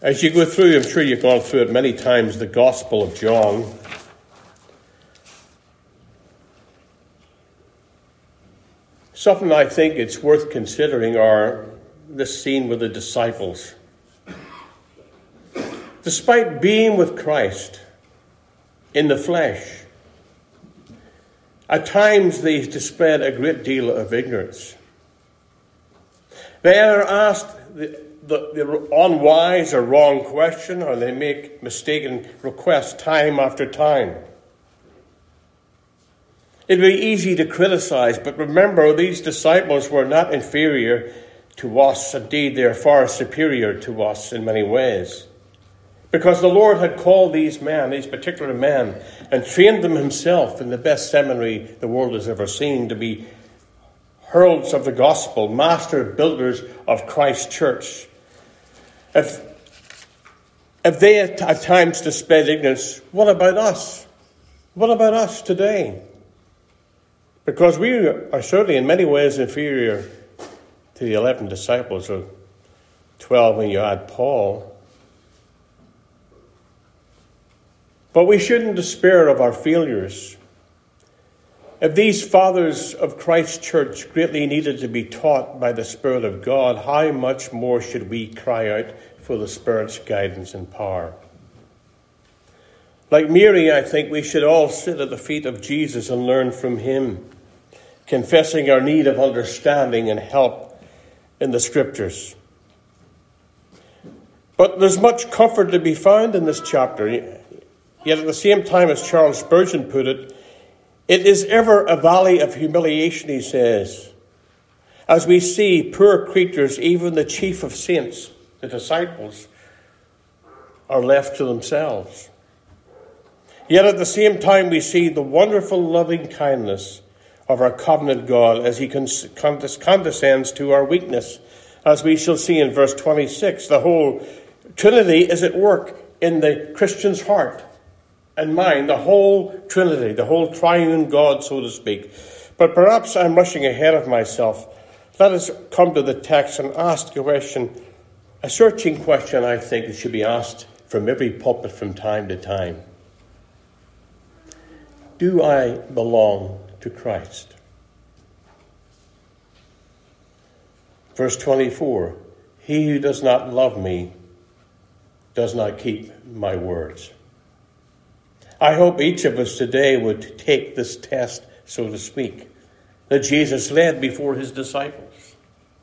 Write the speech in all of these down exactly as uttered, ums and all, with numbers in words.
As you go through, I'm sure you've gone through it many times, the Gospel of John. Something I think it's worth considering are this scene with the disciples. Despite being with Christ in the flesh, at times they displayed a great deal of ignorance. They are asked the The, the unwise or wrong question, or they make mistaken requests time after time. It'd be easy to criticize, but remember, these disciples were not inferior to us. Indeed, they're far superior to us in many ways. Because the Lord had called these men, these particular men, and trained them himself in the best seminary the world has ever seen to be heralds of the gospel, master builders of Christ's church. If, if they at, at times displayed ignorance, what about us? What about us today? Because we are certainly in many ways inferior to the eleven disciples, or twelve when you add Paul. But we shouldn't despair of our failures. If these fathers of Christ's church greatly needed to be taught by the Spirit of God, how much more should we cry out for the Spirit's guidance and power? Like Mary, I think we should all sit at the feet of Jesus and learn from him, confessing our need of understanding and help in the Scriptures. But there's much comfort to be found in this chapter. Yet at the same time, as Charles Spurgeon put it, it is ever a valley of humiliation, he says, as we see poor creatures, even the chief of saints, the disciples, are left to themselves. Yet at the same time, we see the wonderful loving kindness of our covenant God as he condescends to our weakness. As we shall see in verse twenty-six, the whole Trinity is at work in the Christian's heart and mind, the whole Trinity, the whole triune God, so to speak. But perhaps I'm rushing ahead of myself. Let us come to the text and ask a question, a searching question, I think, that should be asked from every pulpit from time to time. Do I belong to Christ? Verse twenty-four, he who does not love me does not keep my words. I hope each of us today would take this test, so to speak, that Jesus led before his disciples,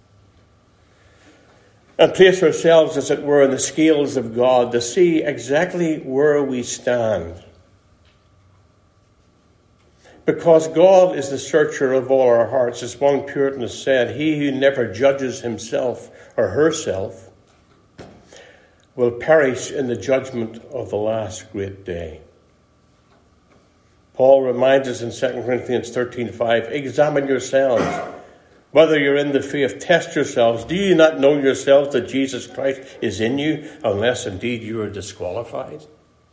and place ourselves, as it were, in the scales of God to see exactly where we stand. Because God is the searcher of all our hearts, as one Puritan has said, he who never judges himself or herself will perish in the judgment of the last great day. Paul reminds us in Second Corinthians thirteen five, examine yourselves, whether you're in the faith, test yourselves. Do you not know yourselves that Jesus Christ is in you, unless indeed you are disqualified?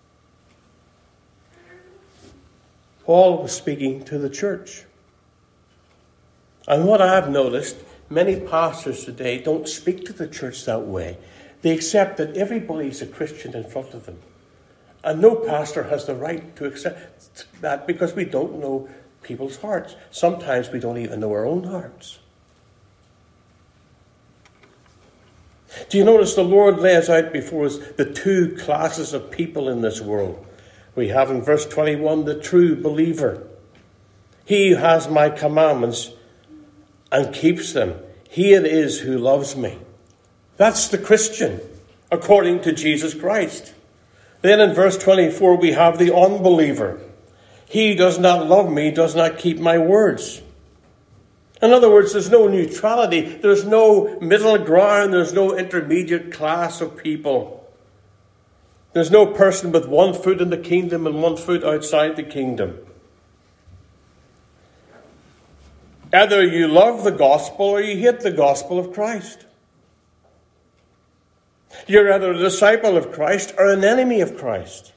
Paul was speaking to the church. And what I've noticed, many pastors today don't speak to the church that way. They accept that everybody's a Christian in front of them. And no pastor has the right to accept that, because we don't know people's hearts. Sometimes we don't even know our own hearts. Do you notice the Lord lays out before us the two classes of people in this world? We have in verse twenty-one the true believer. He who has my commandments and keeps them, he it is who loves me. That's the Christian, according to Jesus Christ. Then in verse twenty-four we have the unbeliever. He who does not love me does not keep my words. In other words, there's no neutrality. There's no middle ground. There's no intermediate class of people. There's no person with one foot in the kingdom and one foot outside the kingdom. Either you love the gospel or you hate the gospel of Christ. You're either a disciple of Christ or an enemy of Christ.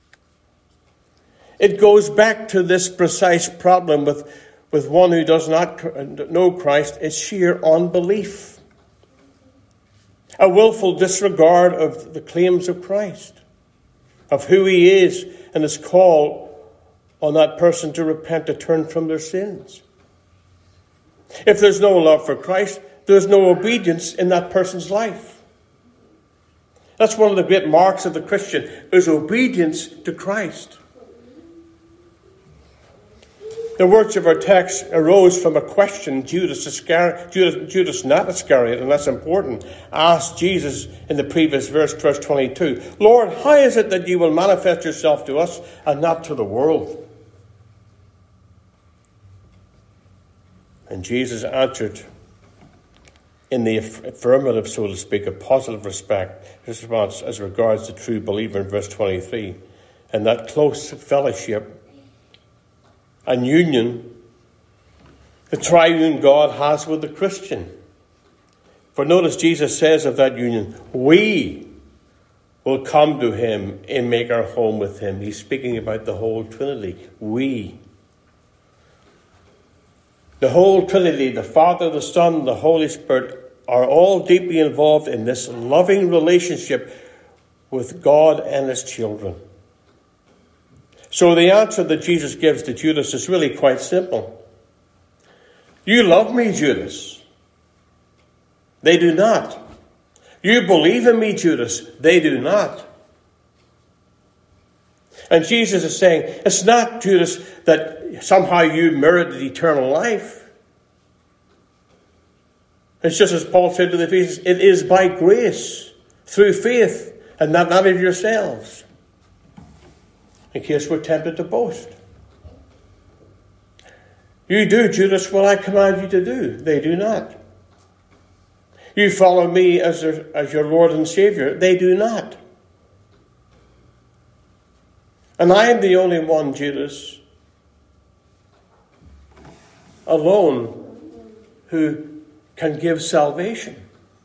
It goes back to this precise problem with, with one who does not know Christ. It's sheer unbelief. A willful disregard of the claims of Christ, of who he is, and his call on that person to repent, to turn from their sins. If there's no love for Christ, there's no obedience in that person's life. That's one of the great marks of the Christian, is obedience to Christ. The words of our text arose from a question Judas Iscariot, Judas, Judas not Iscariot, and that's important, asked Jesus in the previous verse, verse twenty-two. Lord, how is it that you will manifest yourself to us and not to the world? And Jesus answered in the affirmative, so to speak, a positive respect, response as regards the true believer in verse twenty-three. And that close fellowship and union the triune God has with the Christian. For notice Jesus says of that union, we will come to him and make our home with him. He's speaking about the whole Trinity. We. The whole Trinity, the Father, the Son, the Holy Spirit, are all deeply involved in this loving relationship with God and his children. So the answer that Jesus gives to Judas is really quite simple. You love me, Judas. They do not. You believe in me, Judas. They do not. And Jesus is saying, it's not, Judas, that somehow you merited eternal life. It's just as Paul said to the Ephesians, it is by grace, through faith, and not, not of yourselves. In case we're tempted to boast. You do, Judas, what I command you to do. They do not. You follow me as, their, as your Lord and Savior. They do not. And I am the only one, Judas, alone, who can give salvation.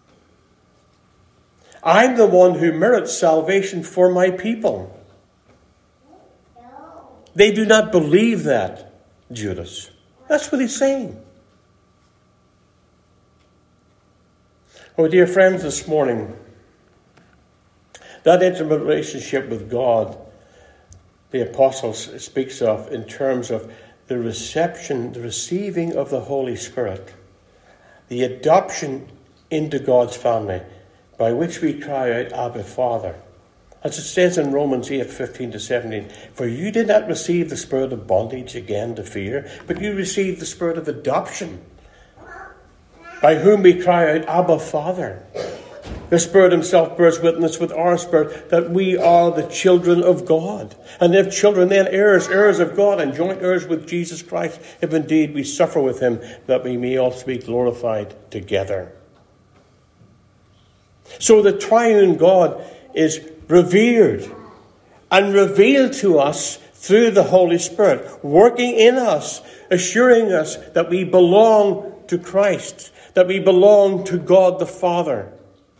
I'm the one who merits salvation for my people. They do not believe that, Judas. That's what he's saying. Oh, dear friends, this morning, that intimate relationship with God, the apostle speaks of in terms of the reception, the receiving of the Holy Spirit, the adoption into God's family, by which we cry out, Abba, Father. As it says in Romans eight, fifteen to seventeen, for you did not receive the spirit of bondage again to fear, but you received the spirit of adoption, by whom we cry out, Abba, Father. The Spirit himself bears witness with our spirit that we are the children of God. And if children, then heirs, heirs of God, and joint heirs with Jesus Christ, if indeed we suffer with him, that we may also be glorified together. So the triune God is revered and revealed to us through the Holy Spirit, working in us, assuring us that we belong to Christ, that we belong to God the Father.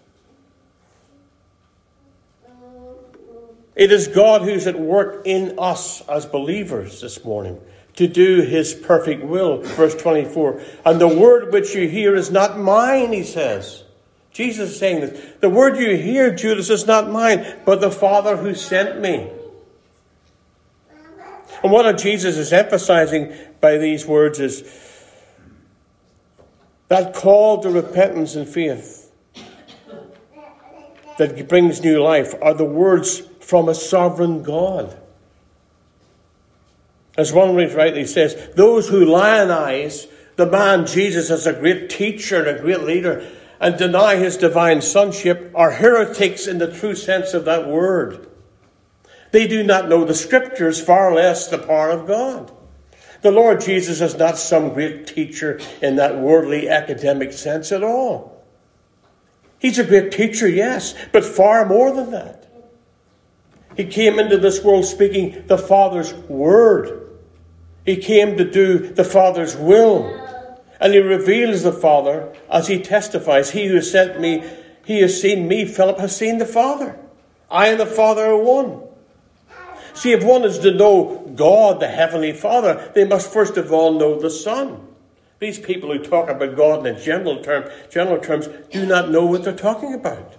It is God who's at work in us as believers this morning to do his perfect will. Verse twenty-four, and the word which you hear is not mine, he says. Jesus is saying this. The word you hear, Judas, is not mine, but the Father who sent me. And what Jesus is emphasizing by these words is that call to repentance and faith that brings new life are the words from a sovereign God. As one rightly says, those who lionize the man Jesus as a great teacher and a great leader and deny his divine sonship are heretics in the true sense of that word. They do not know the scriptures, far less the power of God. The Lord Jesus is not some great teacher in that worldly academic sense at all. He's a great teacher, yes, but far more than that. He came into this world speaking the Father's word. He came to do the Father's will. And he reveals the Father as he testifies. He who sent me, he has seen me. Philip has seen the Father. I and the Father are one. See, if one is to know God, the Heavenly Father, they must first of all know the Son. These people who talk about God in a general term, general terms do not know what they're talking about.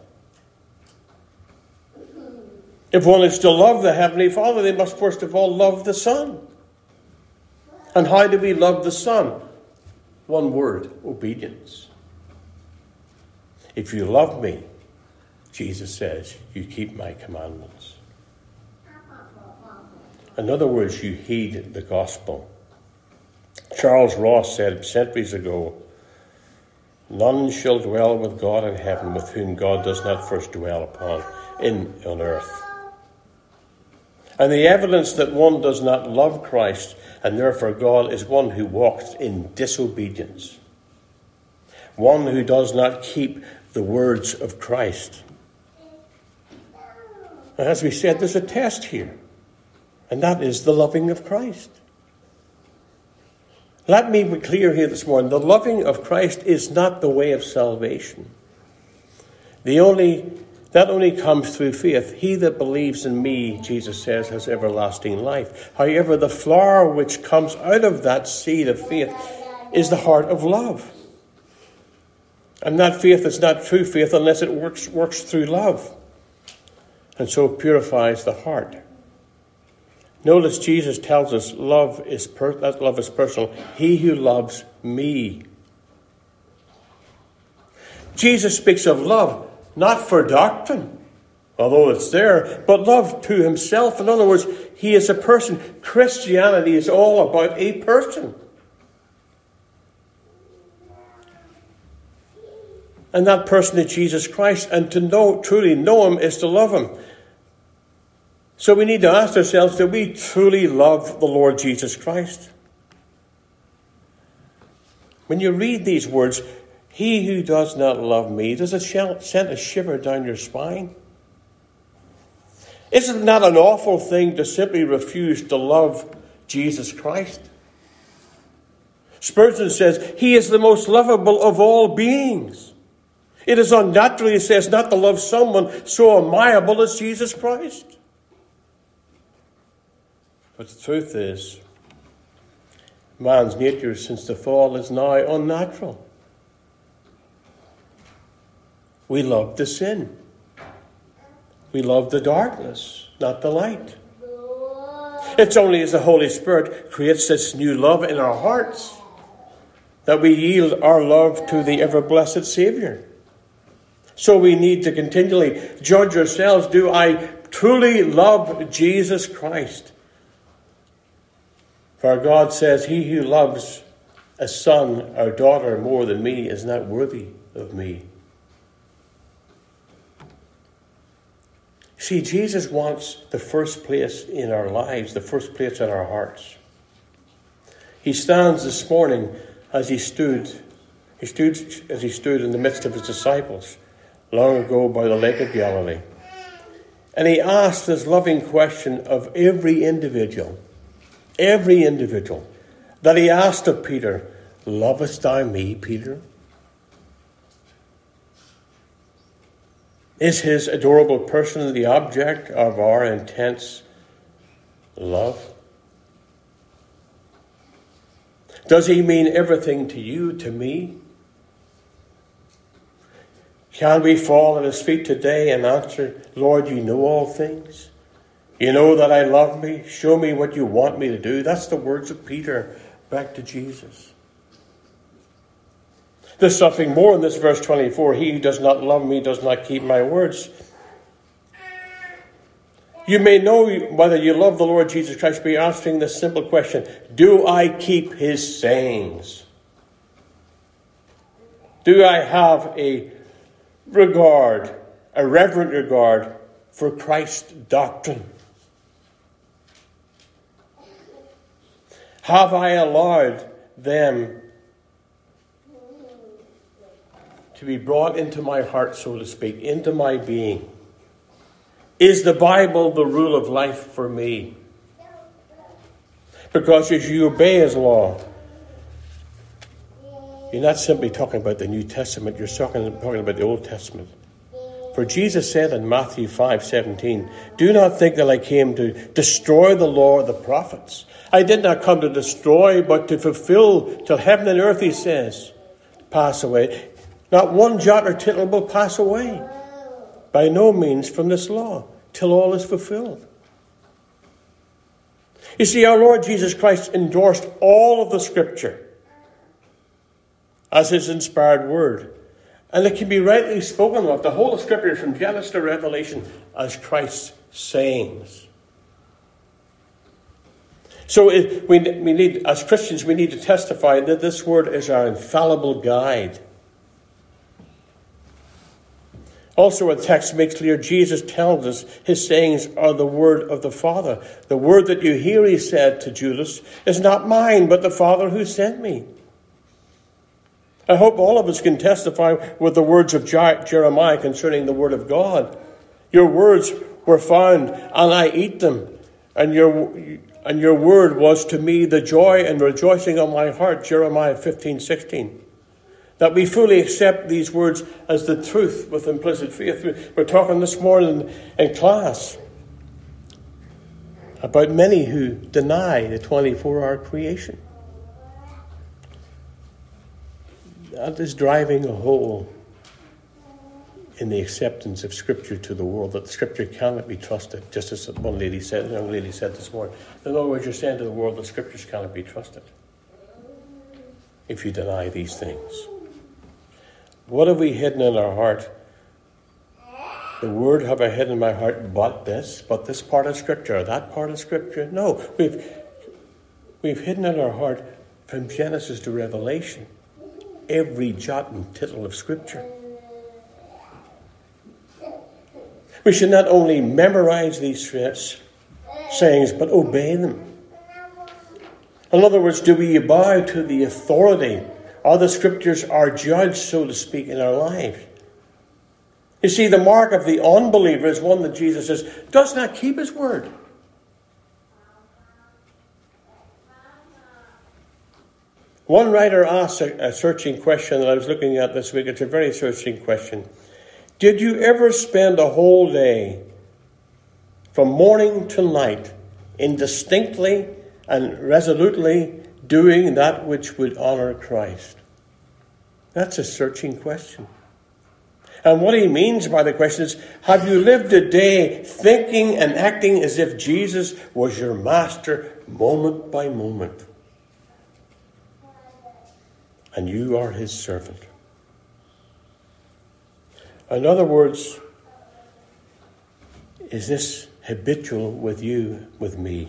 If one is to love the Heavenly Father, they must first of all love the Son. And how do we love the Son? One word, obedience. If you love me, Jesus says, you keep my commandments. In other words, you heed the gospel. Charles Ross said centuries ago, none shall dwell with God in heaven with whom God does not first dwell upon in on earth. And the evidence that one does not love Christ and therefore God is one who walks in disobedience. One who does not keep the words of Christ. And as we said, there's a test here. And that is the loving of Christ. Let me be clear here this morning. The loving of Christ is not the way of salvation. The only, that only comes through faith. He that believes in me, Jesus says, has everlasting life. However, the flower which comes out of that seed of faith is the heart of love. And that faith is not true faith unless it works, works through love. And so purifies the heart. Notice Jesus tells us love is per- that love is personal. He who loves me. Jesus speaks of love, not for doctrine, although it's there, but love to himself. In other words, he is a person. Christianity is all about a person. And that person is Jesus Christ. And to know, truly know him is to love him. So we need to ask ourselves, do we truly love the Lord Jesus Christ? When you read these words, he who does not love me, does it send a shiver down your spine? Is it not an awful thing to simply refuse to love Jesus Christ? Spurgeon says, he is the most lovable of all beings. It is unnatural, he says, not to love someone so amiable as Jesus Christ. But the truth is, man's nature since the fall is now unnatural. We love the sin. We love the darkness, not the light. It's only as the Holy Spirit creates this new love in our hearts that we yield our love to the ever-blessed Saviour. So we need to continually judge ourselves. Do I truly love Jesus Christ? For God says, he who loves a son or daughter more than me is not worthy of me. See, Jesus wants the first place in our lives, the first place in our hearts. He stands this morning as he stood, he stood as he stood in the midst of his disciples long ago by the Lake of Galilee. And he asked this loving question of every individual. Every individual that he asked of Peter, lovest thou me, Peter? Is his adorable person the object of our intense love? Does he mean everything to you, to me? Can we fall at his feet today and answer, Lord, you know all things? You know that I love me. Show me what you want me to do. That's the words of Peter back to Jesus. There's something more in this verse twenty-four. He who does not love me does not keep my words. You may know whether you love the Lord Jesus Christ by answering this simple question. Do I keep his sayings? Do I have a regard, a reverent regard for Christ's doctrine? Have I allowed them to be brought into my heart, so to speak, into my being? Is the Bible the rule of life for me? Because as you obey his law, you're not simply talking about the New Testament, you're talking, talking about the Old Testament. For Jesus said in Matthew five seventeen, "Do not think that I came to destroy the law or the prophets. I did not come to destroy, but to fulfill till heaven and earth," he says, pass away. Not one jot or tittle will pass away, by no means, from this law, till all is fulfilled. You see, our Lord Jesus Christ endorsed all of the Scripture as his inspired word. And it can be rightly spoken of, the whole of Scripture from Genesis to Revelation, as Christ's sayings. So it, we, we need, as Christians, we need to testify that this word is our infallible guide. Also, the text makes clear Jesus tells us his sayings are the word of the Father. The word that you hear, he said to Judas, is not mine, but the Father who sent me. I hope all of us can testify with the words of Jeremiah concerning the word of God. Your words were found, and I eat them, and your and your word was to me the joy and rejoicing of my heart. Jeremiah fifteen sixteen. That we fully accept these words as the truth with implicit faith. We're talking this morning in class about many who deny the twenty-four hour creation. That is driving a hole in the acceptance of Scripture to the world, that Scripture cannot be trusted, just as one lady said, a young lady said this morning. In other words, you're saying to the world that Scriptures cannot be trusted if you deny these things. What have we hidden in our heart? The word have I hidden in my heart, but this, but this part of Scripture, or that part of Scripture? No, we've we've hidden in our heart from Genesis to Revelation every jot and tittle of Scripture. We should not only memorize these sayings, but obey them. In other words, do we bow to the authority? Are the Scriptures our judge, so to speak, in our lives? You see, the mark of the unbeliever is one that Jesus says does not keep his word. One writer asked a, a searching question that I was looking at this week. It's a very searching question. Did you ever spend a whole day from morning till night indistinctly and resolutely doing that which would honor Christ? That's a searching question. And what he means by the question is, have you lived a day thinking and acting as if Jesus was your master moment by moment? And you are his servant. In other words, is this habitual with you, with me?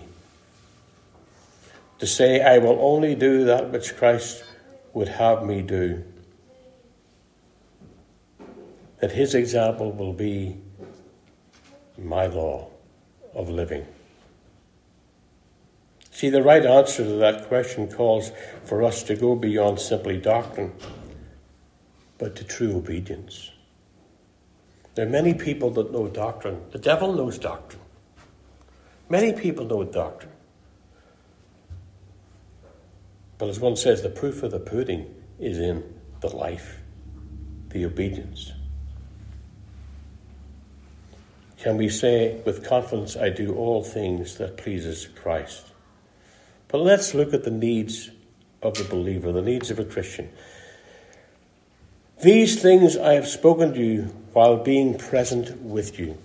To say, I will only do that which Christ would have me do. That his example will be my law of living. See, the right answer to that question calls for us to go beyond simply doctrine, but to true obedience. There are many people that know doctrine. The devil knows doctrine. Many people know doctrine. But as one says, the proof of the pudding is in the life, the obedience. Can we say with confidence, I do all things that pleases Christ? But let's look at the needs of the believer, the needs of a Christian. These things I have spoken to you while being present with you.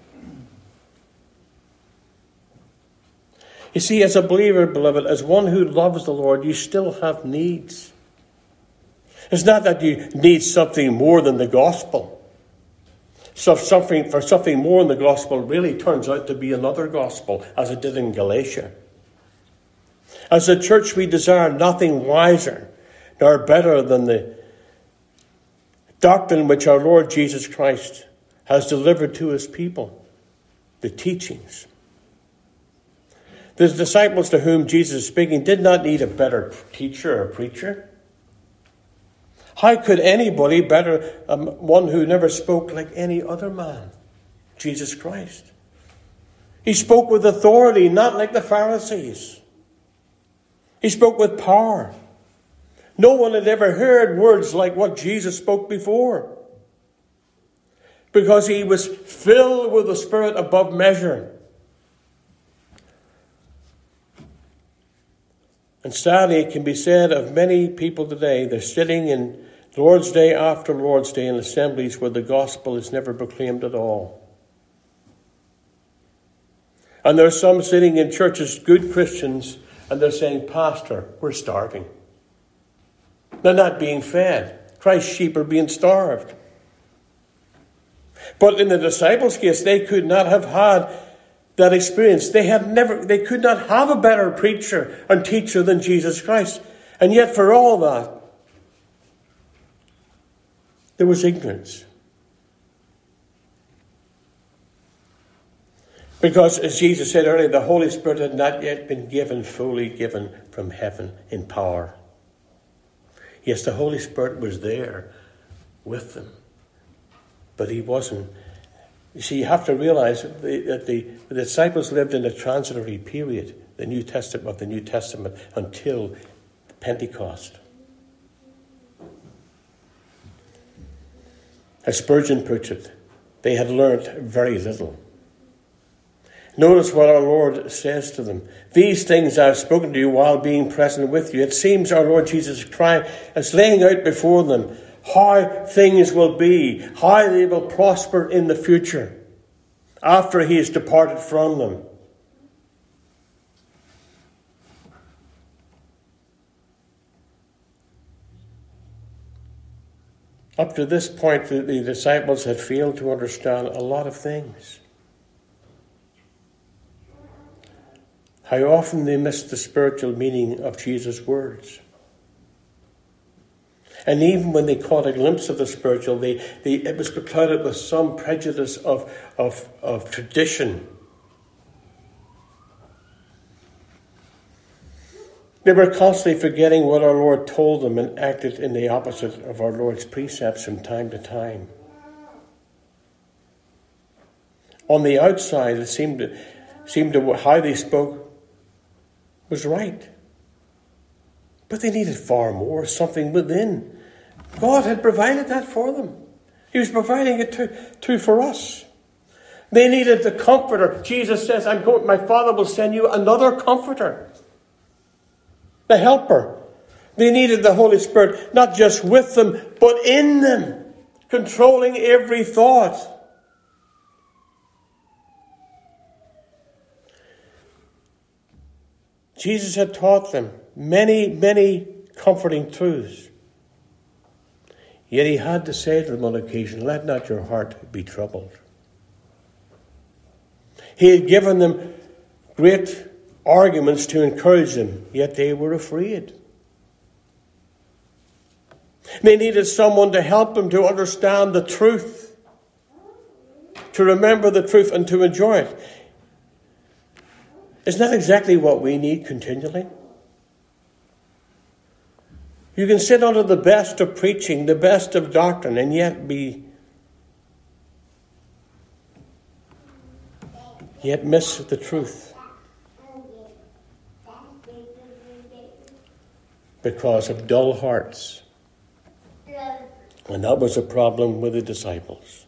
You see, as a believer, beloved, as one who loves the Lord, you still have needs. It's not that you need something more than the gospel. So something, for something more than the gospel really turns out to be another gospel, as it did in Galatia. As a church, we desire nothing wiser nor better than the doctrine which our Lord Jesus Christ has delivered to his people, the teachings. The disciples to whom Jesus is speaking did not need a better teacher or preacher. How could anybody better um, one who never spoke like any other man? Jesus Christ. He spoke with authority, not like the Pharisees. He spoke with power. No one had ever heard words like what Jesus spoke before. because he was filled with the Spirit above measure. And sadly, it can be said of many people today, they're sitting in Lord's Day after Lord's Day in assemblies where the gospel is never proclaimed at all. And there are some sitting in churches, good Christians, and they're saying, Pastor, we're starving. They're not being fed. Christ's sheep are being starved. But in the disciples' case, they could not have had that experience. They had never, they could not have a better preacher and teacher than Jesus Christ. And yet for all that, there was ignorance. Because, as Jesus said earlier, the Holy Spirit had not yet been given, fully given from heaven in power. Yes, the Holy Spirit was there with them, but he wasn't. You see, you have to realize that the, that the, the disciples lived in a transitory period, the New Testament of the New Testament, until Pentecost. As Spurgeon puts it, they had learnt very little. Notice what our Lord says to them. These things I have spoken to you while being present with you. It seems our Lord Jesus Christ is laying out before them how things will be, how they will prosper in the future after he has departed from them. Up to this point, the, the disciples had failed to understand a lot of things. How often they missed the spiritual meaning of Jesus' words. And even when they caught a glimpse of the spiritual, they, they, it was beclouded with some prejudice of, of, of tradition. They were constantly forgetting what our Lord told them and acted in the opposite of our Lord's precepts from time to time. On the outside, it seemed to, seemed to how they spoke was right. But they needed far more, something within. God had provided that for them. He was providing it too, too for us. They needed the comforter. Jesus says, I'm going, my Father will send you another comforter. The helper. They needed the Holy Spirit, not just with them, but in them, controlling every thought. Jesus had taught them many, many comforting truths. Yet he had to say to them on occasion, let not your heart be troubled. He had given them great arguments to encourage them, yet they were afraid. They needed someone to help them to understand the truth, to remember the truth and to enjoy it. Isn't that exactly what we need continually? You can sit under the best of preaching, the best of doctrine, and yet be, yet miss the truth. Because of dull hearts. And that was a problem with the disciples.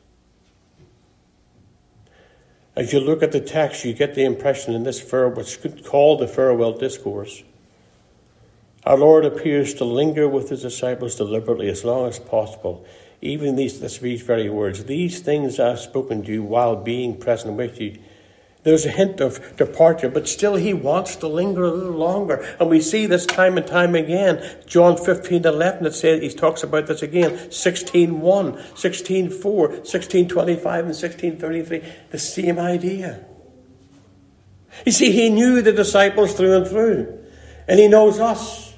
As you look at the text, you get the impression in this farewell, what's called the farewell discourse, our Lord appears to linger with his disciples deliberately as long as possible. Even these, these very words, these things I have spoken to you while being present with you. There's a hint of departure, but still he wants to linger a little longer. And we see this time and time again. John fifteen eleven, it says, he talks about this again. sixteen one, sixteen four, sixteen twenty-five, and sixteen thirty-three. The same idea. You see, he knew the disciples through and through. And he knows us.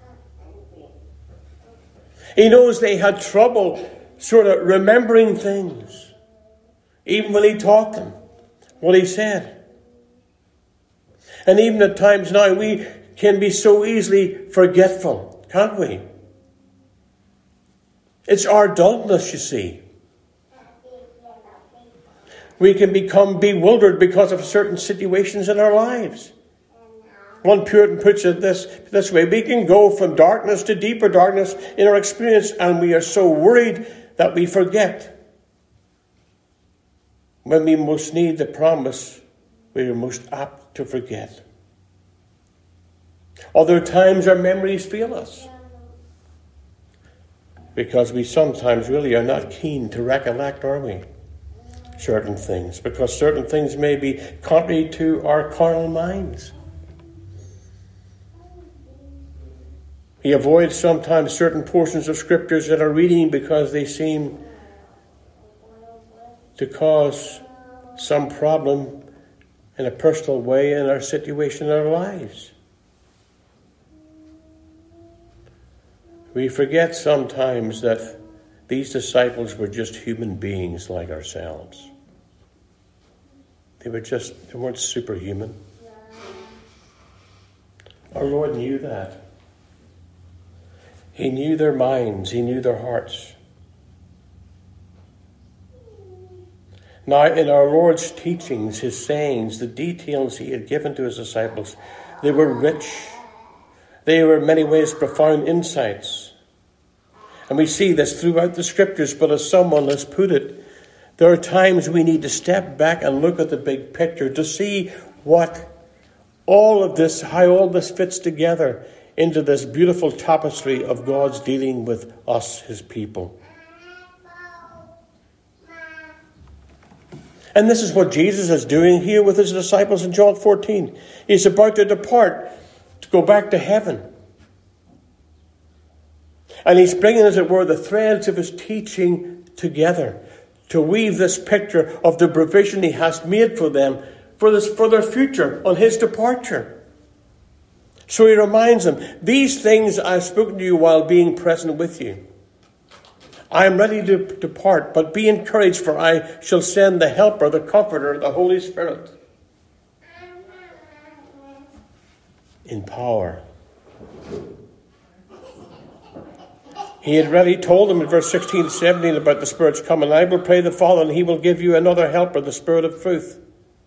He knows they had trouble sort of remembering things. Even when he taught them what he said. And even at times now we can be so easily forgetful, can't we? It's our dullness, you see. We can become bewildered because of certain situations in our lives. One Puritan puts it this, this way. We can go from darkness to deeper darkness in our experience, and we are so worried that we forget. when we most need the promise, we are most apt to forget. Other times our memories fail us, because we sometimes really are not keen to recollect, are we? Certain things, because certain things may be contrary to our carnal minds. We avoid sometimes certain portions of scriptures that are reading because they seem to cause some problem in a personal way in our situation in our lives. We forget sometimes that these disciples were just human beings like ourselves. They were just, they weren't superhuman. Our Lord knew that. He knew their minds. He knew their hearts. Now, in our Lord's teachings, his sayings, the details he had given to his disciples, they were rich. They were in many ways profound insights. And we see this throughout the scriptures, but as someone has put it, there are times we need to step back and look at the big picture to see what all of this, how all this fits together into this beautiful tapestry of God's dealing with us, his people. And this is what Jesus is doing here with his disciples in John fourteen. He's about to depart, to go back to heaven. And he's bringing, as it were, the threads of his teaching together to weave this picture of the provision he has made for them for, this, for their future on his departure. So he reminds them, these things I've spoken to you while being present with you. I am ready to depart, but be encouraged, for I shall send the Helper, the Comforter, the Holy Spirit, in power. He had already told them in verse sixteen to seventeen about the Spirit's coming. I will pray the Father, and he will give you another Helper, the Spirit of truth.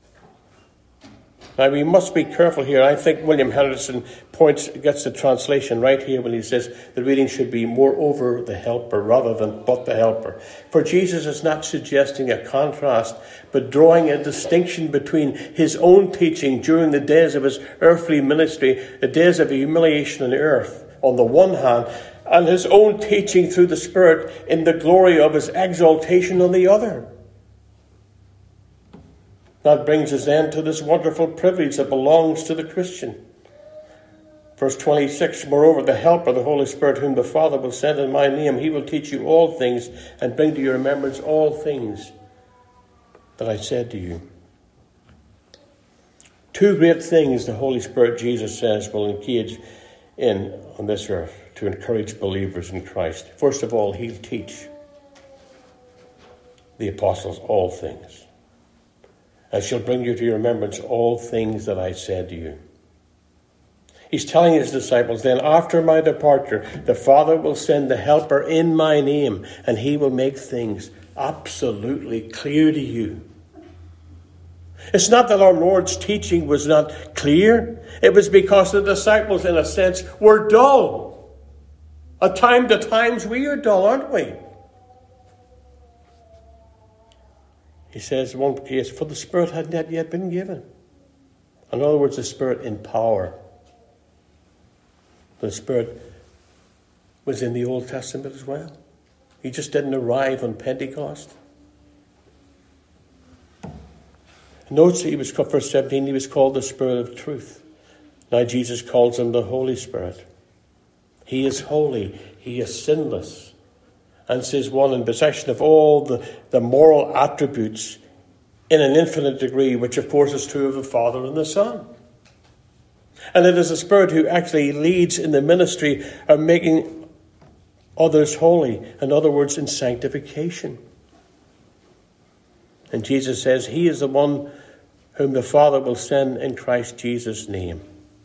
Now, we must be careful here. I think William Henderson points, gets the translation right here when he says the reading should be moreover the Helper rather than but the Helper. For Jesus is not suggesting a contrast, but drawing a distinction between his own teaching during the days of his earthly ministry, the days of humiliation on the earth, on the one hand, and his own teaching through the Spirit in the glory of his exaltation on the other. That brings us then to this wonderful privilege that belongs to the Christian. Verse twenty-six, moreover, the Helper, the Holy Spirit, whom the Father will send in my name, he will teach you all things and bring to your remembrance all things that I said to you. Two great things the Holy Spirit, Jesus says, will engage in on this earth to encourage believers in Christ. First of all, he'll teach the apostles all things. I shall bring you to your remembrance all things that I said to you. He's telling his disciples, then after my departure, the Father will send the Helper in my name, and he will make things absolutely clear to you. It's not that our Lord's teaching was not clear. It was because the disciples, in a sense, were dull. At time to times we are dull, aren't we? He says in one case, for the Spirit had not yet been given. In other words, the Spirit in power. The Spirit was in the Old Testament as well. He just didn't arrive on Pentecost. Notice he was called, verse seventeen, he was called the Spirit of truth. Now Jesus calls him the Holy Spirit. He is holy. He is sinless. And says one in possession of all the, the moral attributes in an infinite degree, which of course is true of the Father and the Son. And it is the Spirit who actually leads in the ministry of making others holy. In other words, in sanctification. And Jesus says he is the one whom the Father will send in Christ Jesus' name.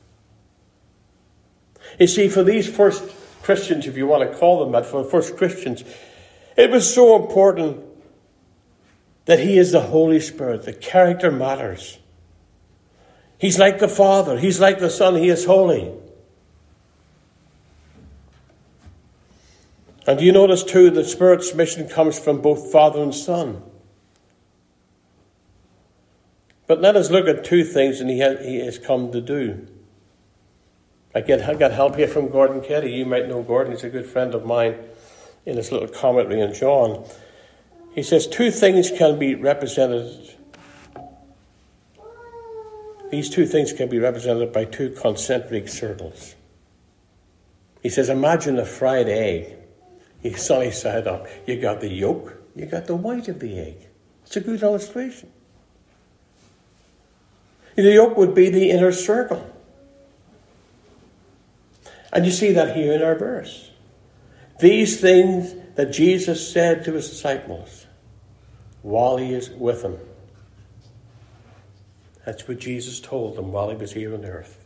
You see, for these first Christians, if you want to call them that, for the first Christians, it was so important that he is the Holy Spirit. The character matters. He's like the Father. He's like the Son. He is holy. And do you notice too, the Spirit's mission comes from both Father and Son. But let us look at two things that he, ha- he has come to do. I get I got help here from Gordon Keddy. You might know Gordon. He's a good friend of mine in his little commentary on John. He says two things can be represented. These two things can be represented by two concentric circles. He says, imagine a fried egg. You sunny side up. You got the yolk. You got the white of the egg. It's a good illustration. The yolk would be the inner circle. And you see that here in our verse. These things that Jesus said to his disciples while he is with them. That's what Jesus told them while he was here on earth.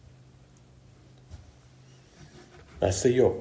That's the yoke.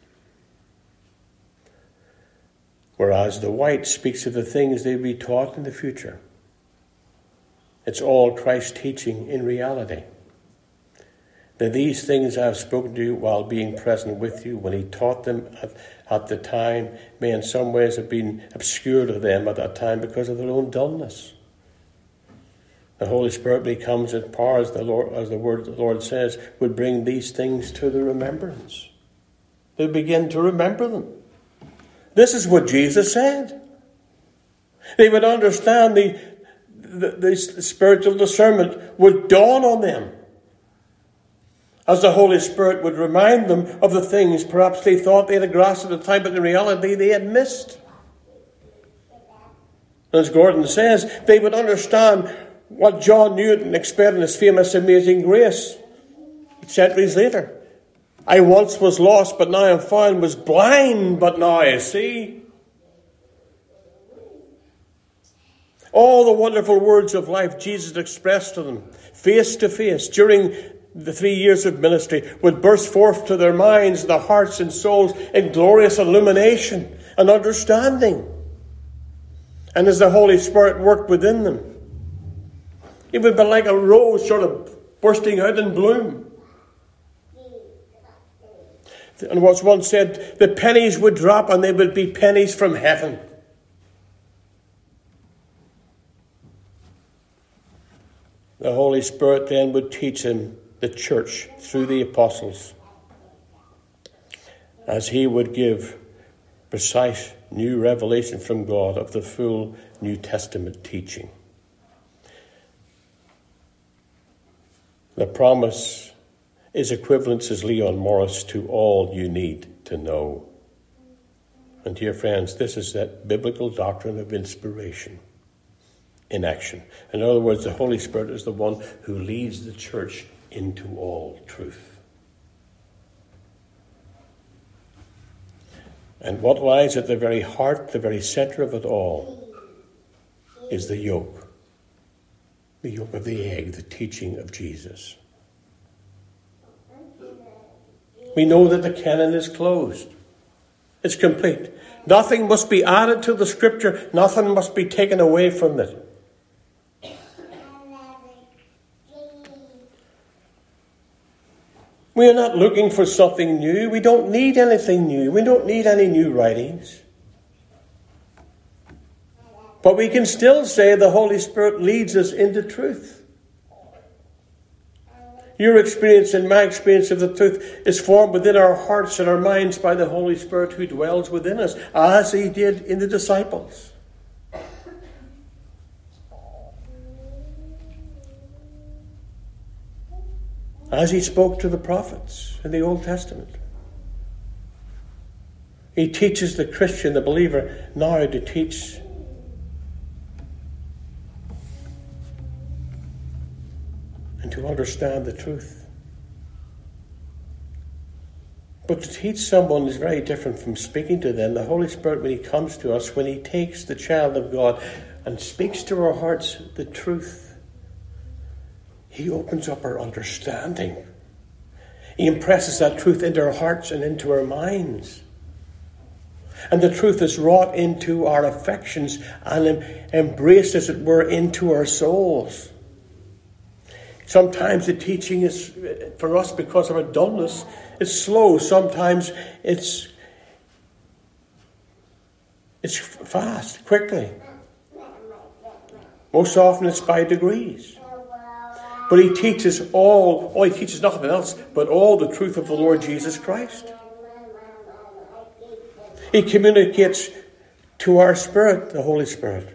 Whereas the white speaks of the things they will be taught in the future. It's all Christ's teaching in reality. That these things I have spoken to you while being present with you, when he taught them at, at the time, may in some ways have been obscure to them at that time because of their own dullness. The Holy Spirit, when he comes in power, as the Lord, as the word the Lord says, would bring these things to the remembrance. They begin to remember them. This is what Jesus said. They would understand the, the, the spiritual discernment would dawn on them. As the Holy Spirit would remind them of the things perhaps they thought they had grasped at the time, but in reality they had missed. As Gordon says, they would understand what John Newton expressed in his famous Amazing Grace centuries later. I once was lost, but now I am found, was blind, but now I see. All the wonderful words of life Jesus expressed to them, face to face, during the three years of ministry, would burst forth to their minds, their hearts and souls in glorious illumination and understanding. And as the Holy Spirit worked within them, it would be like a rose sort of bursting out in bloom. And what's once said, the pennies would drop and they would be pennies from heaven. The Holy Spirit then would teach him the church through the apostles, as he would give precise new revelation from God of the full New Testament teaching. The promise is equivalent, says Leon Morris, to all you need to know. And dear friends, this is that biblical doctrine of inspiration in action. In other words, the Holy Spirit is the one who leads the church into all truth. And what lies at the very heart, the very center of it all, is the yoke. The yoke of the egg, the teaching of Jesus. We know that the canon is closed. It's complete. Nothing must be added to the scripture. Nothing must be taken away from it. We are not looking for something new. We don't need anything new. We don't need any new writings. But we can still say the Holy Spirit leads us into truth. Your experience and my experience of the truth is formed within our hearts and our minds by the Holy Spirit who dwells within us, as he did in the disciples. As he spoke to the prophets in the Old Testament. He teaches the Christian, the believer, now to teach and to understand the truth. But to teach someone is very different from speaking to them. The Holy Spirit, when he comes to us, when he takes the child of God and speaks to our hearts the truth, he opens up our understanding. He impresses that truth into our hearts and into our minds. And the truth is wrought into our affections and embraced, as it were, into our souls. Sometimes the teaching is, for us, because of our dullness, it's slow. Sometimes it's, it's fast, quickly. Most often it's by degrees. But he teaches all, oh, he teaches nothing else but all the truth of the Lord Jesus Christ. He communicates to our spirit, the Holy Spirit.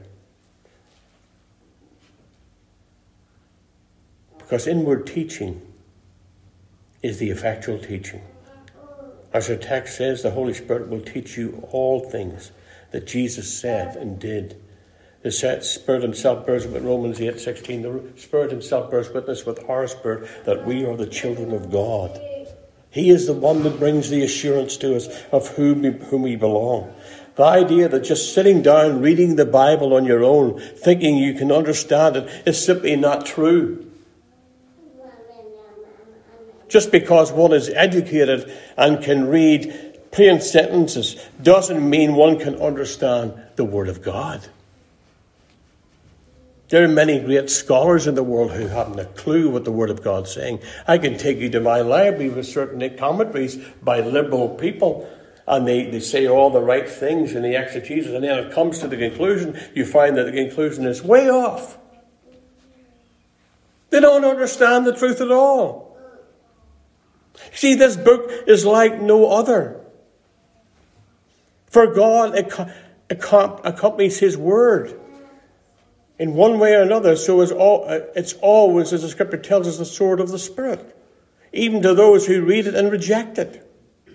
Because inward teaching is the effectual teaching. As our text says, the Holy Spirit will teach you all things that Jesus said and did. The Spirit himself bears witness, Romans eight sixteen, the Spirit himself bears witness with our spirit that we are the children of God. He is the one that brings the assurance to us of whom we, whom we belong. The idea that just sitting down, reading the Bible on your own, thinking you can understand it, is simply not true. Just because one is educated and can read plain sentences doesn't mean one can understand the Word of God. There are many great scholars in the world who haven't a clue what the Word of God is saying. I can take you to my library with certain commentaries by liberal people, and they, they say all the right things in the exegesis, and then it comes to the conclusion, you find that the conclusion is way off. They don't understand the truth at all. See, this book is like no other. For God accompanies his word in one way or another, so is all, it's always, as the scripture tells us, the sword of the Spirit, even to those who read it and reject it.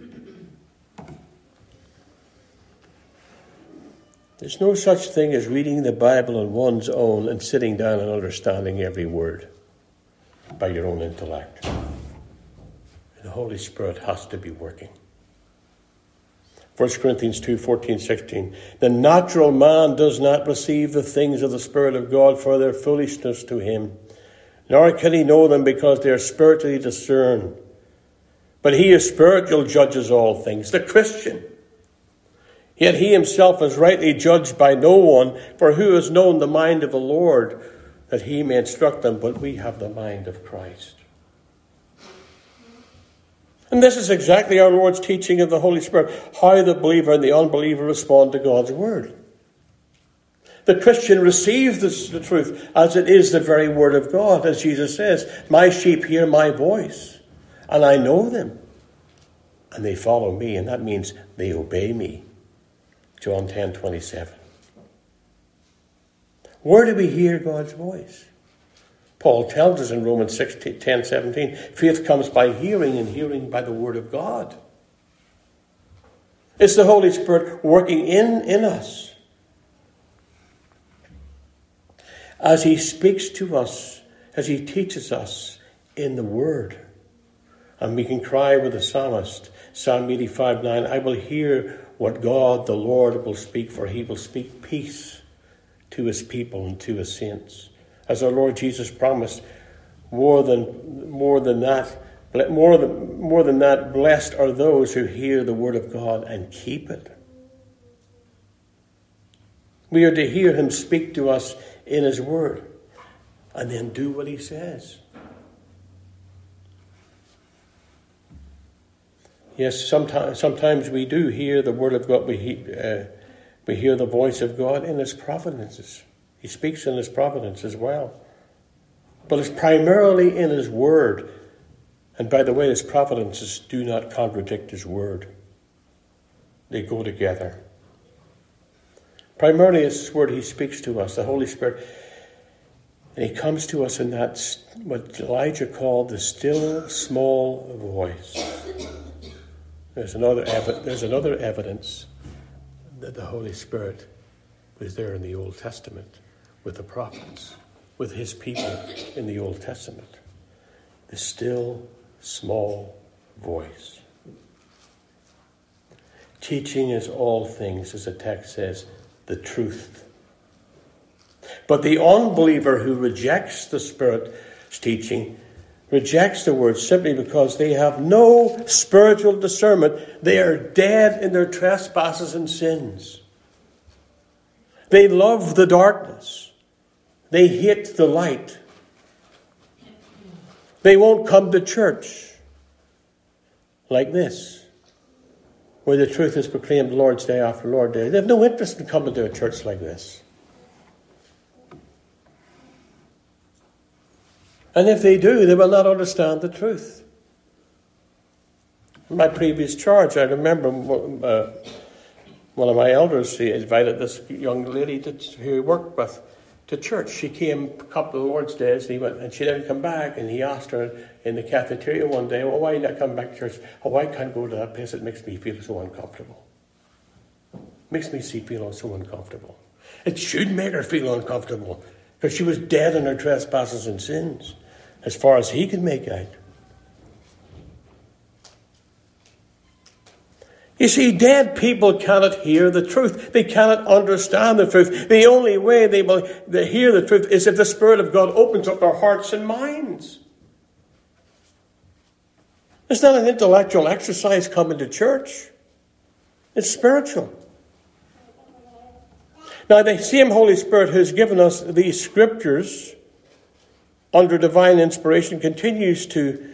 There's no such thing as reading the Bible on one's own and sitting down and understanding every word by your own intellect. The Holy Spirit has to be working. First Corinthians two, fourteen, sixteen. The natural man does not receive the things of the Spirit of God, for their foolishness to him. Nor can he know them, because they are spiritually discerned. But he is spiritual, judges all things. The Christian. Yet he himself is rightly judged by no one, for who has known the mind of the Lord, that he may instruct them? But we have the mind of Christ. And this is exactly our Lord's teaching of the Holy Spirit, how the believer and the unbeliever respond to God's word. The Christian receives this, the truth as it is the very word of God, as Jesus says, my sheep hear my voice, and I know them, and they follow me, and that means they obey me. John ten, twenty-seven. Where do we hear God's voice? Paul tells us in Romans ten, seventeen, faith comes by hearing, and hearing by the word of God. It's the Holy Spirit working in, in us as he speaks to us, as he teaches us in the word. And we can cry with the psalmist, Psalm eighty-five, nine, I will hear what God the Lord will speak, for he will speak peace to his people and to his saints. As our Lord Jesus promised, more than more than that, more than more than that, blessed are those who hear the word of God and keep it. We are to hear him speak to us in his word, and then do what he says. Yes, sometimes sometimes we do hear the word of God. We hear, uh, we hear the voice of God in his providences. He speaks in his providence as well. But it's primarily in his word. And by the way, his providences do not contradict his word. They go together. Primarily it's his word. He speaks to us, the Holy Spirit. And he comes to us in that, what Elijah called the still small voice. There's another, ev- there's another evidence that the Holy Spirit was there in the Old Testament with the prophets, with his people in the Old Testament. The still, small voice. Teaching is all things, as the text says, the truth. But the unbeliever who rejects the Spirit's teaching rejects the word simply because they have no spiritual discernment. They are dead in their trespasses and sins. They love the darkness. They hate the light. They won't come to church like this, where the truth is proclaimed Lord's Day after Lord's Day. They have no interest in coming to a church like this. And if they do, they will not understand the truth. In my previous charge, I remember uh, one of my elders, he invited this young lady to, who he worked with to church. She came a couple of Lord's days, and he went, and she didn't come back. And he asked her in the cafeteria one day, "Oh, why not come back to church? Oh, I can't go to that place. It makes me feel so uncomfortable. It makes me see feel so uncomfortable." It should make her feel uncomfortable, because she was dead in her trespasses and sins, as far as he could make out. You see, dead people cannot hear the truth. They cannot understand the truth. The only way they will they hear the truth is if the Spirit of God opens up their hearts and minds. It's not an intellectual exercise coming to church. It's spiritual. Now, the same Holy Spirit who has given us these scriptures under divine inspiration continues to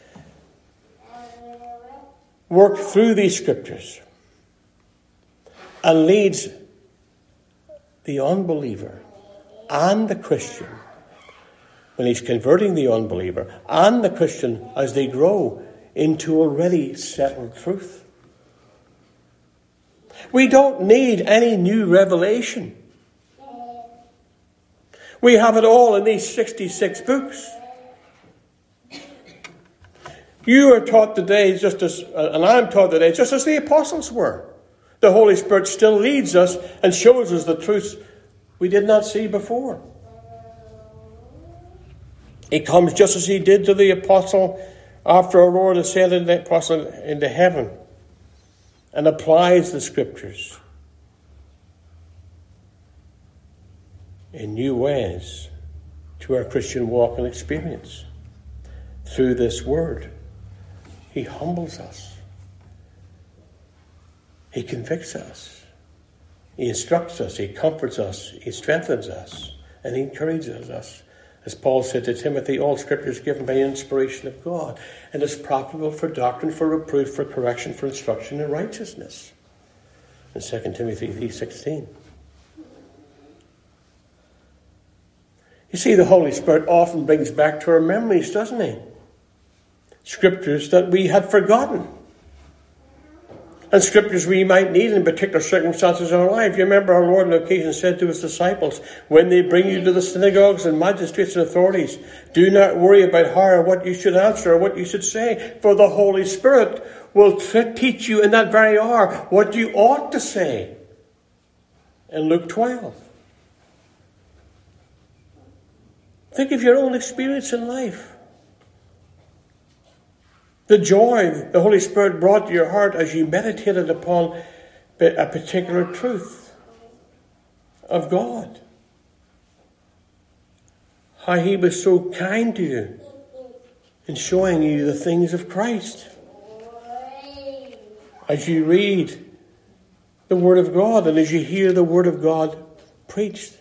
work through these scriptures and leads the unbeliever and the Christian, when he's converting the unbeliever and the Christian as they grow into already settled truth. We don't need any new revelation. We have it all in these sixty-six books. You are taught today just as, and I'm taught today just as the apostles were. The Holy Spirit still leads us and shows us the truths we did not see before. He comes just as he did to the apostle after our Lord ascended the apostle into heaven, and applies the scriptures in new ways to our Christian walk and experience through this word. He humbles us. He convicts us. He instructs us. He comforts us. He strengthens us. And he encourages us. As Paul said to Timothy, all scripture is given by inspiration of God and is profitable for doctrine, for reproof, for correction, for instruction in righteousness. In Second Timothy three sixteen. You see, the Holy Spirit often brings back to our memories, doesn't he? Scriptures that we had forgotten. And scriptures we might need in particular circumstances in our life. You remember our Lord on occasion said to his disciples, when they bring you to the synagogues and magistrates and authorities, do not worry about how or what you should answer or what you should say, for the Holy Spirit will t- teach you in that very hour what you ought to say. In Luke twelve. Think of your own experience in life. The joy the Holy Spirit brought to your heart as you meditated upon a particular truth of God. How he was so kind to you in showing you the things of Christ. As you read the Word of God and as you hear the Word of God preached.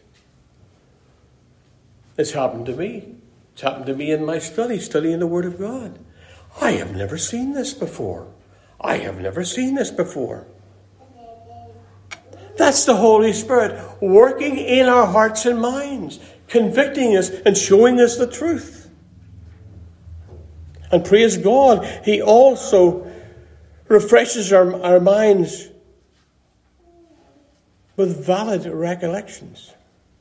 It's happened to me. It's happened to me in my study, studying the Word of God. I have never seen this before. I have never seen this before. That's the Holy Spirit working in our hearts and minds, convicting us and showing us the truth. And praise God, he also refreshes our, our minds with valid recollections.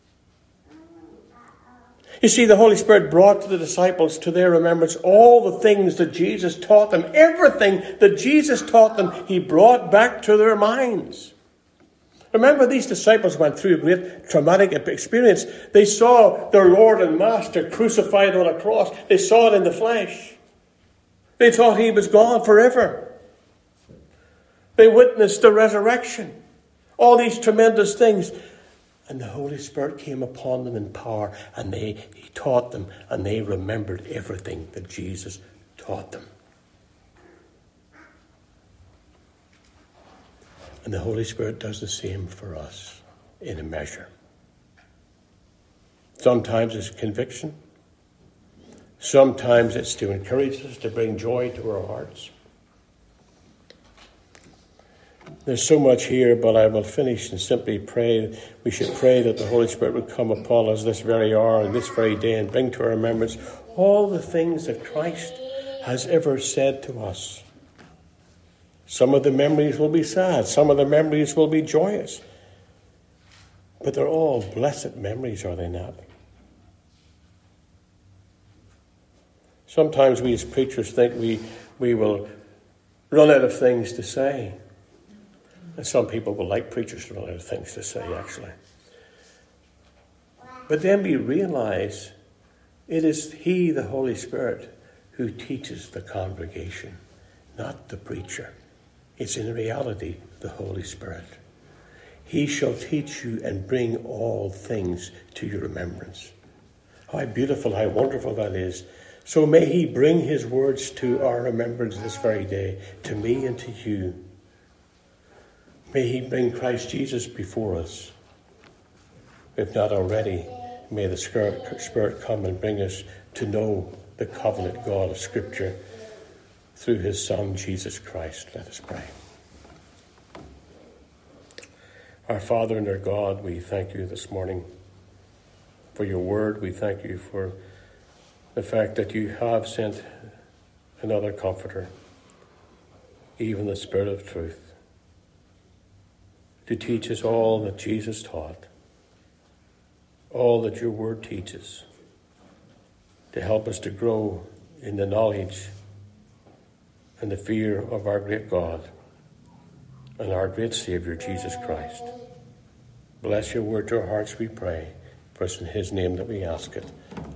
You see, the Holy Spirit brought to the disciples to their remembrance all the things that Jesus taught them. Everything that Jesus taught them, he brought back to their minds. Remember, these disciples went through a great traumatic experience. They saw their Lord and Master crucified on a cross. They saw it in the flesh. They thought he was gone forever. They witnessed the resurrection. All these tremendous things. And the Holy Spirit came upon them in power, and they he taught them, and they remembered everything that Jesus taught them. And the Holy Spirit does the same for us in a measure. Sometimes it's conviction. Sometimes it's to encourage us, to bring joy to our hearts. There's so much here, but I will finish and simply pray. We should pray that the Holy Spirit would come upon us this very hour and this very day and bring to our remembrance all the things that Christ has ever said to us. Some of the memories will be sad. Some of the memories will be joyous. But they're all blessed memories, are they not? Sometimes we as preachers think we, we will run out of things to say. And some people will like preachers to run out of things to say, actually. But then we realize it is He, the Holy Spirit, who teaches the congregation, not the preacher. It's in reality the Holy Spirit. He shall teach you and bring all things to your remembrance. How beautiful, how wonderful that is. So may He bring His words to our remembrance this very day, to me and to you. May He bring Christ Jesus before us. If not already, may the Spirit come and bring us to know the covenant God of Scripture through His Son, Jesus Christ. Let us pray. Our Father and our God, we thank you this morning for your word. We thank you for the fact that you have sent another comforter, even the Spirit of truth, to teach us all that Jesus taught, all that your word teaches, to help us to grow in the knowledge and the fear of our great God and our great Savior, Jesus Christ. Bless your word to our hearts, we pray. For it's in His name that we ask it.